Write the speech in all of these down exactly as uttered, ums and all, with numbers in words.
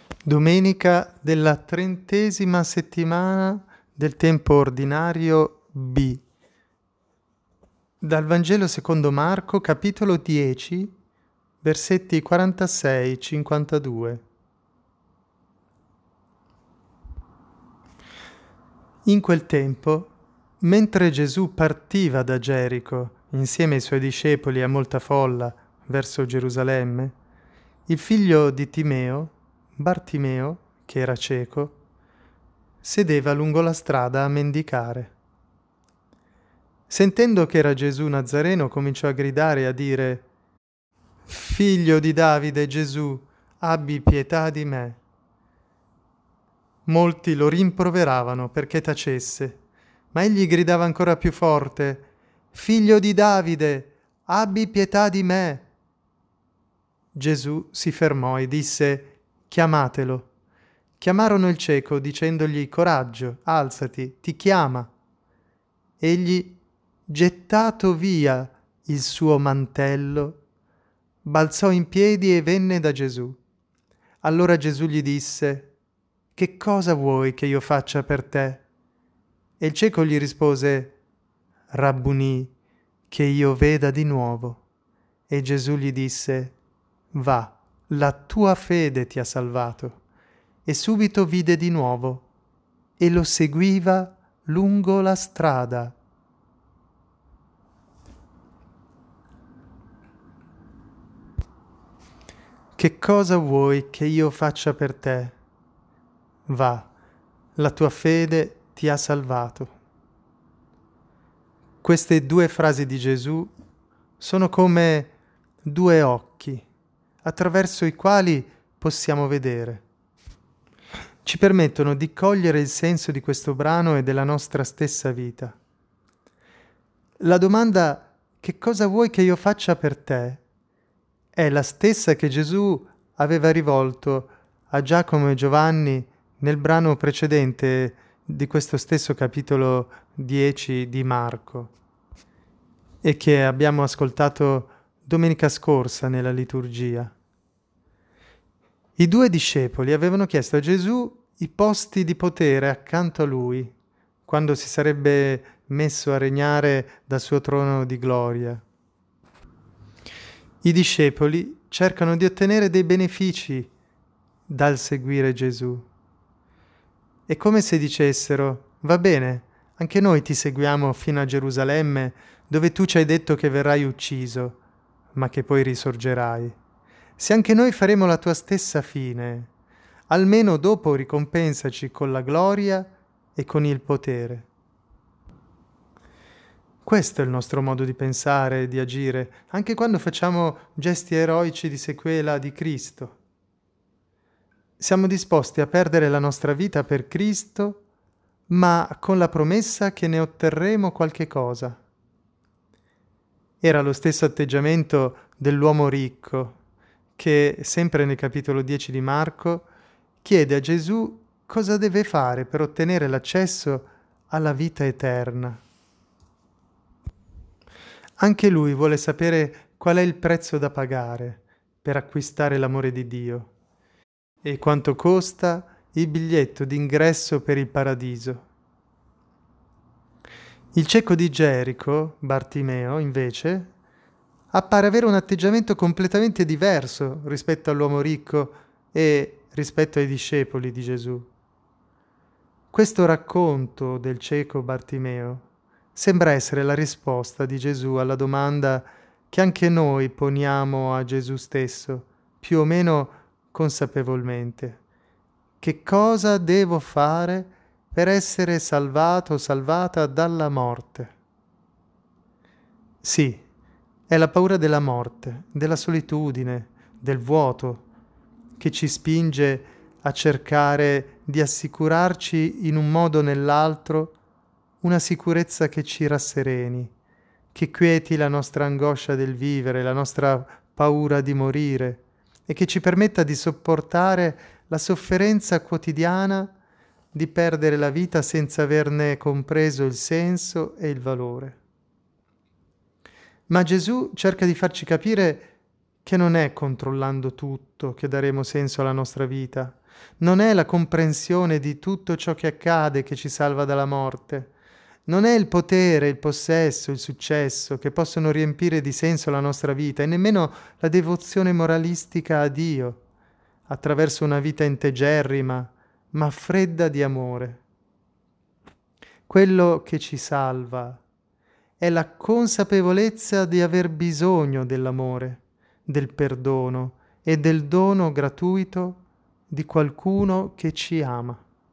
Domenica della trentesima settimana del tempo ordinario B. Dal Vangelo secondo Marco, capitolo dieci, versetti quarantasei cinquantadue. In quel tempo, mentre Gesù partiva da Gerico insieme ai suoi discepoli e a molta folla verso Gerusalemme, il figlio di Timeo, Bartimeo, che era cieco, sedeva lungo la strada a mendicare. Sentendo che era Gesù Nazareno, cominciò a gridare e a dire: «Figlio di Davide, Gesù, abbi pietà di me». Molti lo rimproveravano perché tacesse, ma egli gridava ancora più forte: «Figlio di Davide, abbi pietà di me». Gesù si fermò e disse: «Chiamatelo». Chiamarono il cieco dicendogli: «Coraggio, alzati, ti chiama». Egli, gettato via il suo mantello, balzò in piedi e venne da Gesù. Allora Gesù gli disse: «Che cosa vuoi che io faccia per te?» E il cieco gli rispose: «Rabbunì, che io veda di nuovo». E Gesù gli disse: «Va, la tua fede ti ha salvato». E subito vide di nuovo e lo seguiva lungo la strada. Che cosa vuoi che io faccia per te? Va, la tua fede ti ha salvato. Queste due frasi di Gesù sono come due occhi attraverso i quali possiamo vedere. Ci permettono di cogliere il senso di questo brano e della nostra stessa vita. La domanda «che cosa vuoi che io faccia per te?» è la stessa che Gesù aveva rivolto a Giacomo e Giovanni nel brano precedente di questo stesso capitolo dieci di Marco e che abbiamo ascoltato domenica scorsa nella liturgia. I due discepoli avevano chiesto a Gesù i posti di potere accanto a lui, quando si sarebbe messo a regnare dal suo trono di gloria. I discepoli cercano di ottenere dei benefici dal seguire Gesù. È come se dicessero: va bene, anche noi ti seguiamo fino a Gerusalemme, dove tu ci hai detto che verrai ucciso, ma che poi risorgerai. Se anche noi faremo la tua stessa fine, almeno dopo ricompensaci con la gloria e con il potere. Questo è il nostro modo di pensare e di agire, anche quando facciamo gesti eroici di sequela di Cristo. Siamo disposti a perdere la nostra vita per Cristo, ma con la promessa che ne otterremo qualche cosa. Era lo stesso atteggiamento dell'uomo ricco, che, sempre nel capitolo dieci di Marco, chiede a Gesù cosa deve fare per ottenere l'accesso alla vita eterna. Anche lui vuole sapere qual è il prezzo da pagare per acquistare l'amore di Dio e quanto costa il biglietto d'ingresso per il paradiso. Il cieco di Gerico, Bartimeo, invece, appare avere un atteggiamento completamente diverso rispetto all'uomo ricco e rispetto ai discepoli di Gesù. Questo racconto del cieco Bartimeo sembra essere la risposta di Gesù alla domanda che anche noi poniamo a Gesù stesso, più o meno consapevolmente. Che cosa devo fare per essere salvato o salvata dalla morte? Sì, è la paura della morte, della solitudine, del vuoto, che ci spinge a cercare di assicurarci in un modo o nell'altro una sicurezza che ci rassereni, che quieti la nostra angoscia del vivere, la nostra paura di morire e che ci permetta di sopportare la sofferenza quotidiana di perdere la vita senza averne compreso il senso e il valore. Ma Gesù cerca di farci capire che non è controllando tutto che daremo senso alla nostra vita, Non è la comprensione di tutto ciò che accade che ci salva dalla morte. Non è il potere, il possesso, il successo che possono riempire di senso la nostra vita e nemmeno la devozione moralistica a Dio, attraverso una vita integerrima, ma fredda di amore. Quello che ci salva è la consapevolezza di aver bisogno dell'amore, del perdono e del dono gratuito di qualcuno che ci ama.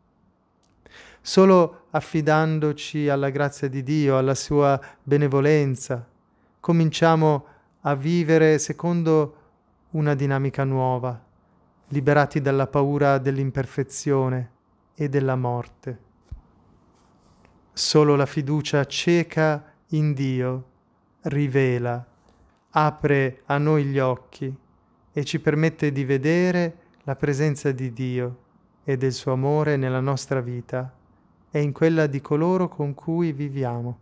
Solo affidandoci alla grazia di Dio, alla sua benevolenza, cominciamo a vivere secondo una dinamica nuova, liberati dalla paura dell'imperfezione e della morte. Solo la fiducia cieca in Dio rivela, apre a noi gli occhi e ci permette di vedere la presenza di Dio e del suo amore nella nostra vita e in quella di coloro con cui viviamo.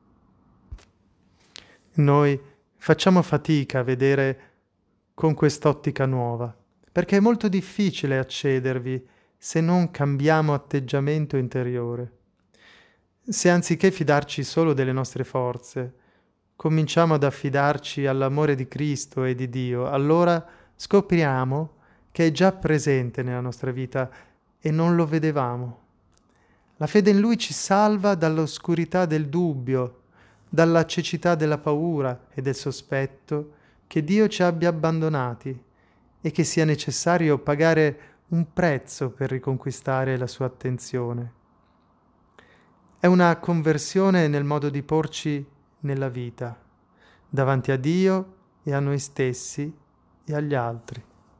Noi facciamo fatica a vedere con quest'ottica nuova, perché è molto difficile accedervi se non cambiamo atteggiamento interiore. Se anziché fidarci solo delle nostre forze, cominciamo ad affidarci all'amore di Cristo e di Dio, allora scopriamo che è già presente nella nostra vita e non lo vedevamo. La fede in Lui ci salva dall'oscurità del dubbio, dalla cecità della paura e del sospetto che Dio ci abbia abbandonati e che sia necessario pagare un prezzo per riconquistare la sua attenzione. È una conversione nel modo di porci nella vita, davanti a Dio e a noi stessi e agli altri.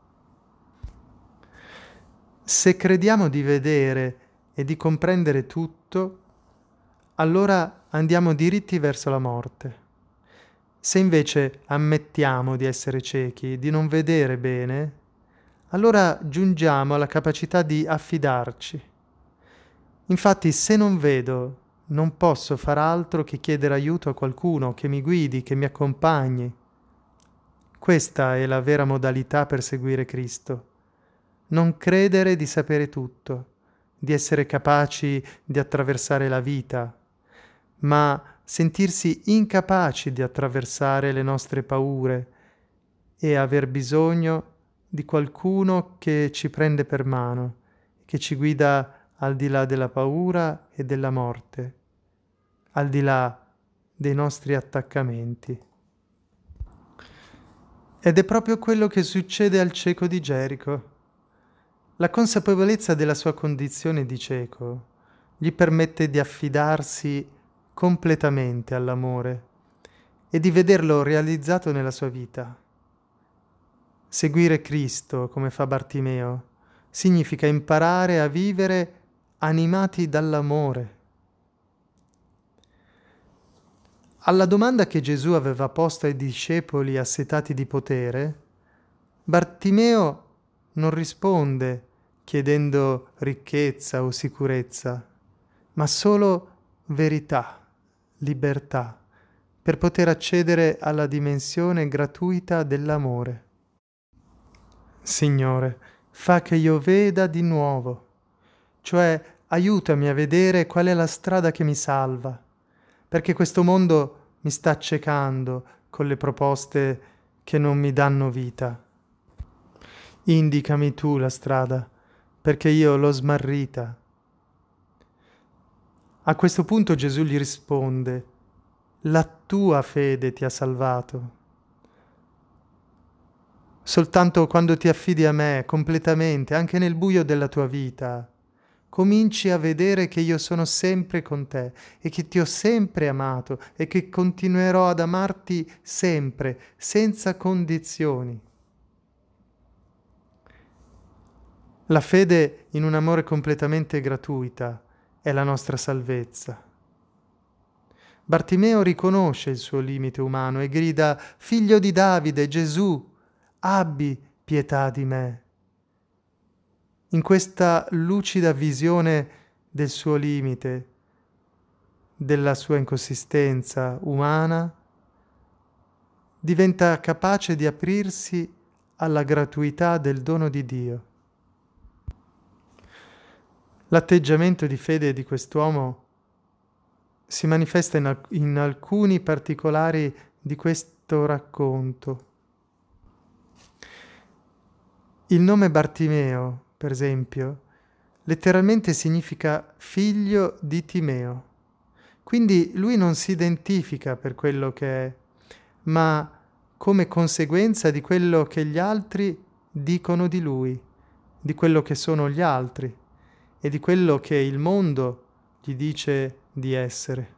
Se crediamo di vedere e di comprendere tutto, allora andiamo diritti verso la morte. Se invece ammettiamo di essere ciechi, di non vedere bene, allora giungiamo alla capacità di affidarci. Infatti, se non vedo, non posso far altro che chiedere aiuto a qualcuno che mi guidi, che mi accompagni. Questa è la vera modalità per seguire Cristo. Non credere di sapere tutto, di essere capaci di attraversare la vita, ma sentirsi incapaci di attraversare le nostre paure e aver bisogno di qualcuno che ci prende per mano, che ci guida al di là della paura e della morte, al di là dei nostri attaccamenti. Ed è proprio quello che succede al cieco di Gerico. La consapevolezza della sua condizione di cieco gli permette di affidarsi completamente all'amore e di vederlo realizzato nella sua vita. Seguire Cristo, come fa Bartimeo, significa imparare a vivere animati dall'amore. Alla domanda che Gesù aveva posto ai discepoli assetati di potere, Bartimeo non risponde chiedendo ricchezza o sicurezza, ma solo verità, libertà, per poter accedere alla dimensione gratuita dell'amore. Signore, fa che io veda di nuovo, cioè aiutami a vedere qual è la strada che mi salva, perché questo mondo mi sta accecando con le proposte che non mi danno vita. Indicami tu la strada, perché io l'ho smarrita. A questo punto Gesù gli risponde: la tua fede ti ha salvato. Soltanto quando ti affidi a me completamente, anche nel buio della tua vita, cominci a vedere che io sono sempre con te e che ti ho sempre amato e che continuerò ad amarti sempre, senza condizioni. La fede in un amore completamente gratuita è la nostra salvezza. Bartimeo riconosce il suo limite umano e grida: Figlio di Davide, Gesù, abbi pietà di me. In questa lucida visione del suo limite, della sua inconsistenza umana, diventa capace di aprirsi alla gratuità del dono di Dio. L'atteggiamento di fede di quest'uomo si manifesta in, alc- in alcuni particolari di questo racconto. Il nome Bartimeo, per esempio, letteralmente significa figlio di Timeo. Quindi lui non si identifica per quello che è, ma come conseguenza di quello che gli altri dicono di lui, di quello che sono gli altri e di quello che il mondo gli dice di essere.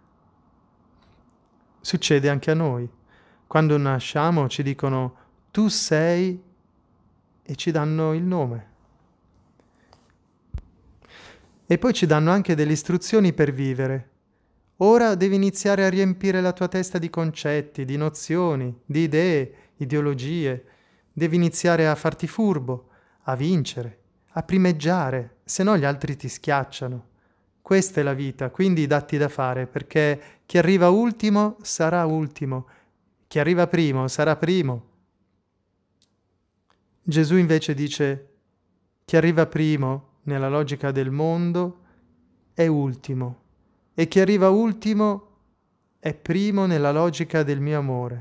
Succede anche a noi. Quando nasciamo ci dicono tu sei e ci danno il nome. E poi ci danno anche delle istruzioni per vivere. Ora devi iniziare a riempire la tua testa di concetti, di nozioni, di idee, ideologie. Devi iniziare a farti furbo, a vincere, a primeggiare, se no gli altri ti schiacciano. Questa è la vita, quindi datti da fare, perché chi arriva ultimo sarà ultimo, chi arriva primo sarà primo. Gesù invece dice: chi arriva primo nella logica del mondo è ultimo, e chi arriva ultimo è primo nella logica del mio amore.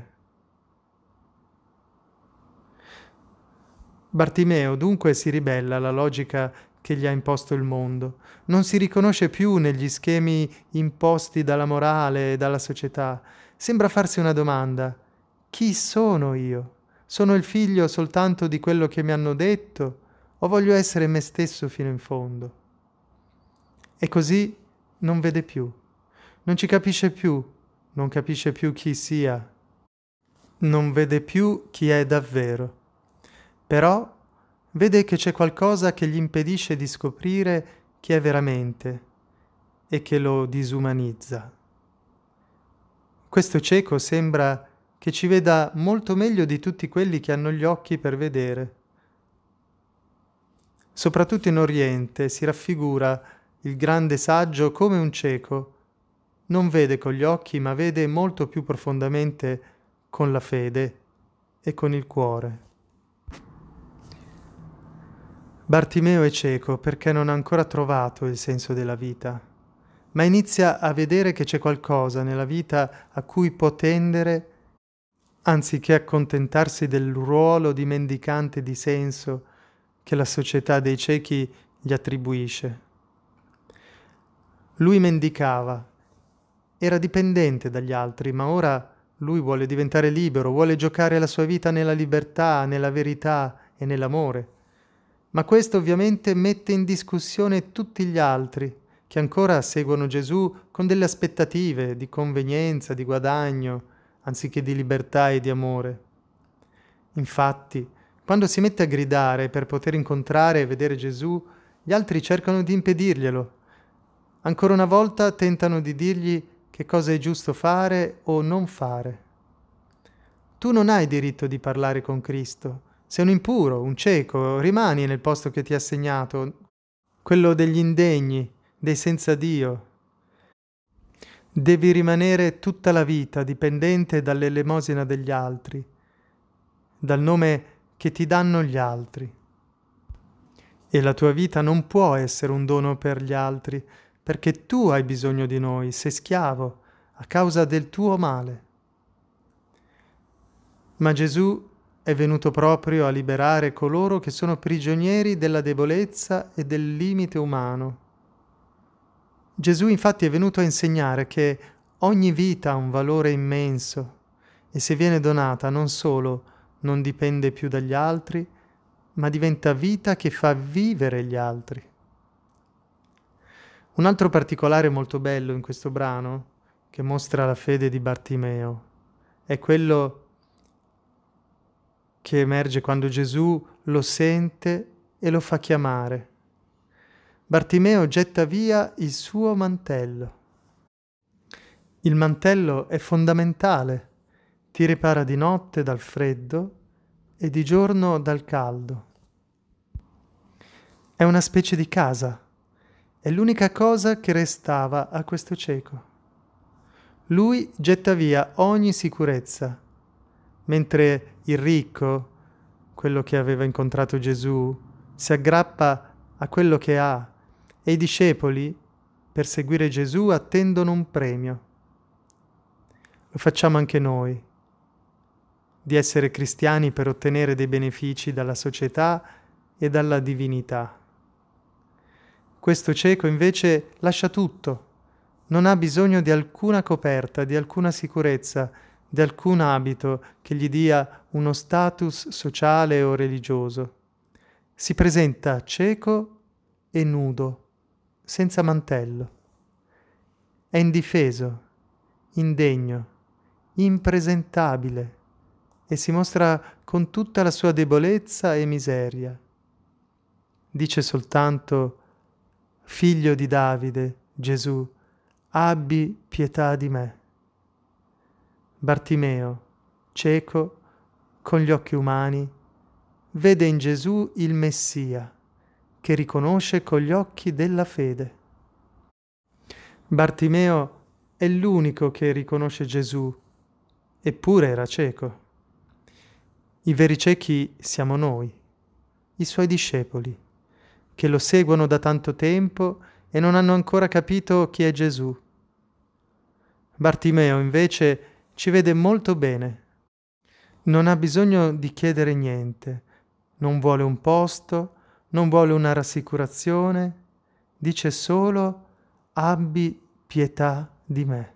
Bartimeo dunque si ribella alla logica che gli ha imposto il mondo, non si riconosce più negli schemi imposti dalla morale e dalla società, sembra farsi una domanda: chi sono io? Sono il figlio soltanto di quello che mi hanno detto o voglio essere me stesso fino in fondo? E così non vede più, non ci capisce più, non capisce più chi sia, non vede più chi è davvero. Però vede che c'è qualcosa che gli impedisce di scoprire chi è veramente e che lo disumanizza. Questo cieco sembra che ci veda molto meglio di tutti quelli che hanno gli occhi per vedere. Soprattutto in Oriente si raffigura il grande saggio come un cieco. Non vede con gli occhi, ma vede molto più profondamente con la fede e con il cuore. Bartimeo è cieco perché non ha ancora trovato il senso della vita, ma inizia a vedere che c'è qualcosa nella vita a cui può tendere, anziché accontentarsi del ruolo di mendicante di senso che la società dei ciechi gli attribuisce. Lui mendicava, era dipendente dagli altri, ma ora lui vuole diventare libero, vuole giocare la sua vita nella libertà, nella verità e nell'amore. Ma questo ovviamente mette in discussione tutti gli altri che ancora seguono Gesù con delle aspettative di convenienza, di guadagno, anziché di libertà e di amore. Infatti, quando si mette a gridare per poter incontrare e vedere Gesù, gli altri cercano di impedirglielo. Ancora una volta tentano di dirgli che cosa è giusto fare o non fare. Tu non hai diritto di parlare con Cristo. Sei un impuro, un cieco, rimani nel posto che ti ha assegnato, quello degli indegni, dei senza Dio. Devi rimanere tutta la vita dipendente dall'elemosina degli altri, dal nome che ti danno gli altri. E la tua vita non può essere un dono per gli altri, perché tu hai bisogno di noi, sei schiavo a causa del tuo male. Ma Gesù è venuto proprio a liberare coloro che sono prigionieri della debolezza e del limite umano. Gesù infatti è venuto a insegnare che ogni vita ha un valore immenso e se viene donata non solo non dipende più dagli altri, ma diventa vita che fa vivere gli altri. Un altro particolare molto bello in questo brano, che mostra la fede di Bartimeo, è quello che emerge quando Gesù lo sente e lo fa chiamare. Bartimeo getta via il suo mantello. Il mantello è fondamentale, ti ripara di notte dal freddo e di giorno dal caldo. È una specie di casa, è l'unica cosa che restava a questo cieco. Lui getta via ogni sicurezza, mentre il ricco, quello che aveva incontrato Gesù, si aggrappa a quello che ha e i discepoli, per seguire Gesù, attendono un premio. Lo facciamo anche noi, di essere cristiani per ottenere dei benefici dalla società e dalla divinità. Questo cieco invece lascia tutto, non ha bisogno di alcuna coperta, di alcuna sicurezza, di alcun abito che gli dia uno status sociale o religioso. Si presenta cieco e nudo, senza mantello. È indifeso, indegno, impresentabile e si mostra con tutta la sua debolezza e miseria. Dice soltanto: Figlio di Davide, Gesù, abbi pietà di me. Bartimeo, cieco, con gli occhi umani, vede in Gesù il Messia, che riconosce con gli occhi della fede. Bartimeo è l'unico che riconosce Gesù, eppure era cieco. I veri ciechi siamo noi, i suoi discepoli, che lo seguono da tanto tempo e non hanno ancora capito chi è Gesù. Bartimeo invece ci vede molto bene. Non ha bisogno di chiedere niente, non vuole un posto, non vuole una rassicurazione, dice solo: abbi pietà di me.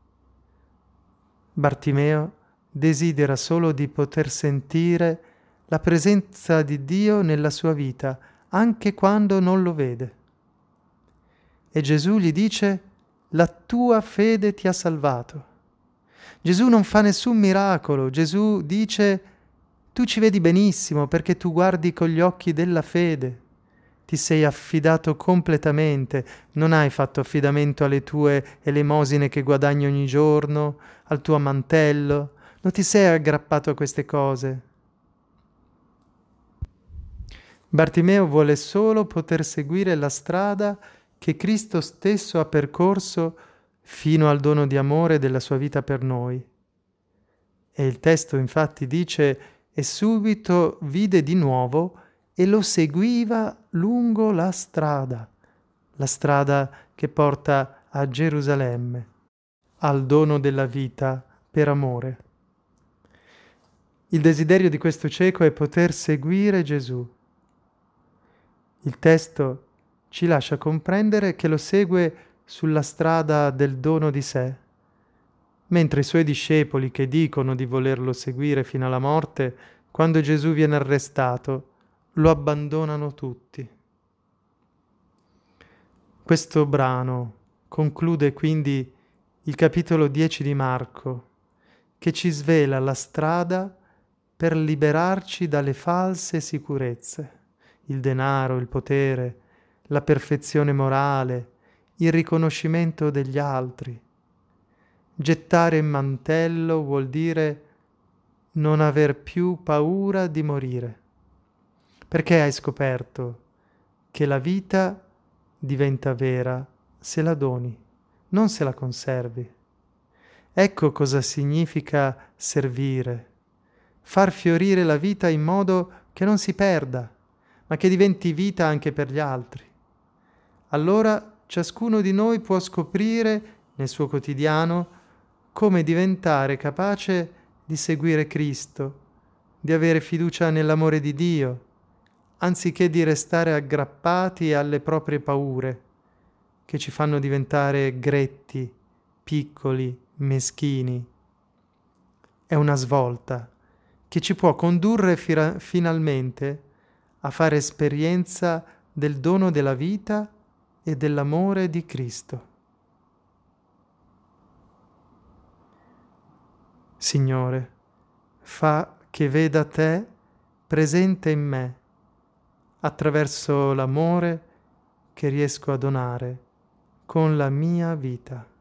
Bartimeo desidera solo di poter sentire la presenza di Dio nella sua vita, anche quando non lo vede. E Gesù gli dice: la tua fede ti ha salvato. Gesù non fa nessun miracolo, Gesù dice: tu ci vedi benissimo perché tu guardi con gli occhi della fede, ti sei affidato completamente, non hai fatto affidamento alle tue elemosine che guadagni ogni giorno, al tuo mantello, non ti sei aggrappato a queste cose. Bartimeo vuole solo poter seguire la strada che Cristo stesso ha percorso fino al dono di amore della sua vita per noi. E il testo infatti dice: e subito vide di nuovo e lo seguiva lungo la strada, la strada che porta a Gerusalemme, al dono della vita per amore. Il desiderio di questo cieco è poter seguire Gesù. Il testo ci lascia comprendere che lo segue sulla strada del dono di sé, mentre i suoi discepoli, che dicono di volerlo seguire fino alla morte, quando Gesù viene arrestato, lo abbandonano tutti. Questo brano conclude quindi il capitolo dieci di Marco, che ci svela la strada per liberarci dalle false sicurezze, il denaro, il potere, la perfezione morale, il riconoscimento degli altri. Gettare il mantello vuol dire non aver più paura di morire, perché hai scoperto che la vita diventa vera se la doni, non se la conservi. Ecco cosa significa servire, far fiorire la vita in modo che non si perda, ma che diventi vita anche per gli altri. Allora ciascuno di noi può scoprire nel suo quotidiano come diventare capace di seguire Cristo, di avere fiducia nell'amore di Dio, anziché di restare aggrappati alle proprie paure, che ci fanno diventare gretti, piccoli, meschini. È una svolta che ci può condurre fira- finalmente a fare esperienza del dono della vita e dell'amore di Cristo. Signore, fa che veda te presente in me, attraverso l'amore che riesco a donare con la mia vita.